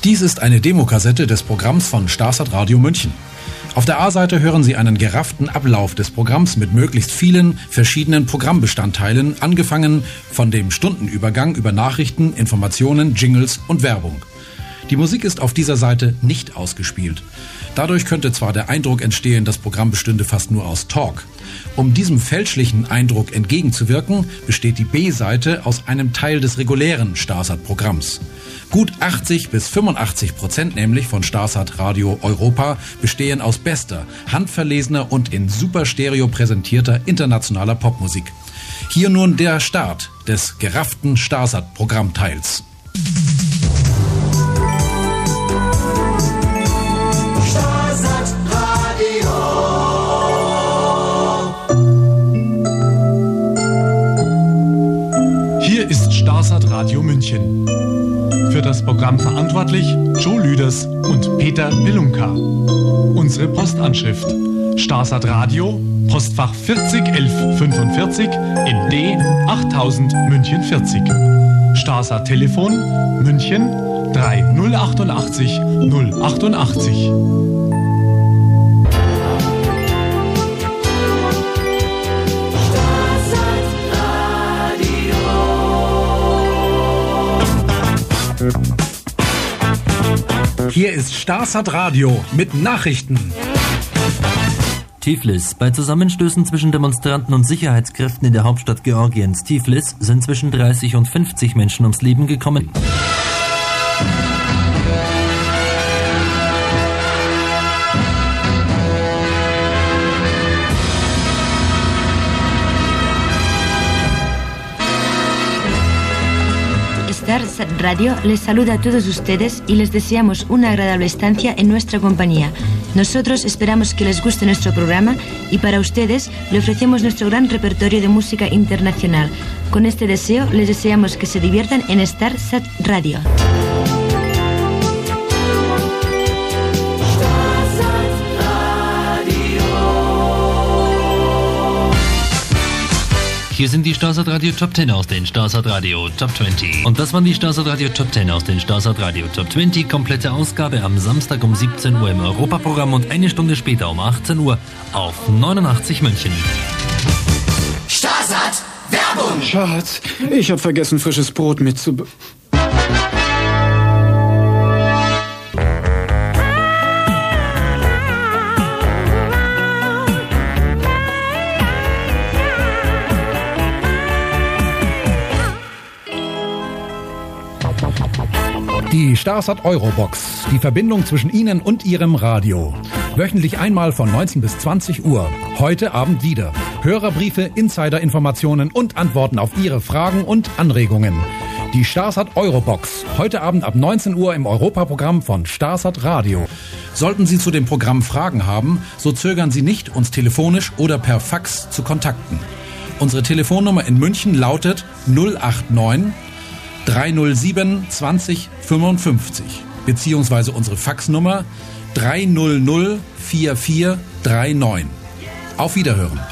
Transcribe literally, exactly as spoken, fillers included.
Dies ist eine Demokassette des Programms von Starsat Radio München. Auf der A-Seite hören Sie einen gerafften Ablauf des Programms mit möglichst vielen verschiedenen Programmbestandteilen, angefangen von dem Stundenübergang über Nachrichten, Informationen, Jingles und Werbung. Die Musik ist auf dieser Seite nicht ausgespielt. Dadurch könnte zwar der Eindruck entstehen, das Programm bestünde fast nur aus Talk. Um diesem fälschlichen Eindruck entgegenzuwirken, besteht die B-Seite aus einem Teil des regulären Starsat-Programms. Gut achtzig bis fünfundachtzig Prozent nämlich von Starsat Radio Europa bestehen aus bester, handverlesener und in Superstereo präsentierter internationaler Popmusik. Hier nun der Start des gerafften Starsat-Programmteils. Hier ist Starsat Radio München. Für das Programm verantwortlich Joe Lüders und Peter Pelunka. Unsere Postanschrift: Starsat Radio, Postfach vierzig elf fünfundvierzig in D achttausend München vierzig. Starsat Telefon München drei null achtundachtzig null achtundachtzig. Hier ist Starsat Radio mit Nachrichten. Tiflis. Bei Zusammenstößen zwischen Demonstranten und Sicherheitskräften in der Hauptstadt Georgiens, Tiflis, sind zwischen dreißig und fünfzig Menschen ums Leben gekommen. Starsat Radio les saluda a todos ustedes y les deseamos una agradable estancia en nuestra compañía. Nosotros esperamos que les guste nuestro programa y para ustedes le ofrecemos nuestro gran repertorio de música internacional. Con este deseo les deseamos que se diviertan en Starsat Radio. Hier sind die Starsat Radio Top zehn aus den Starsat Radio Top zwanzig. Und das waren die Starsat Radio Top zehn aus den Starsat Radio Top zwanzig. Komplette Ausgabe am Samstag um siebzehn Uhr im Europaprogramm und eine Stunde später um achtzehn Uhr auf neunundachtzig München. Starsat Werbung! Schatz, ich habe vergessen, frisches Brot mitzubringen. Die Starsat Eurobox, die Verbindung zwischen Ihnen und Ihrem Radio. Wöchentlich einmal von neunzehn bis zwanzig Uhr. Heute Abend wieder. Hörerbriefe, Insider-Informationen und Antworten auf Ihre Fragen und Anregungen. Die Starsat Eurobox, heute Abend ab neunzehn Uhr im Europaprogramm von Starsat Radio. Sollten Sie zu dem Programm Fragen haben, so zögern Sie nicht, uns telefonisch oder per Fax zu kontakten. Unsere Telefonnummer in München lautet null acht neun drei null sieben zwanzig fünfundfünfzig beziehungsweise unsere Faxnummer drei null null vier vier drei neun. Auf Wiederhören.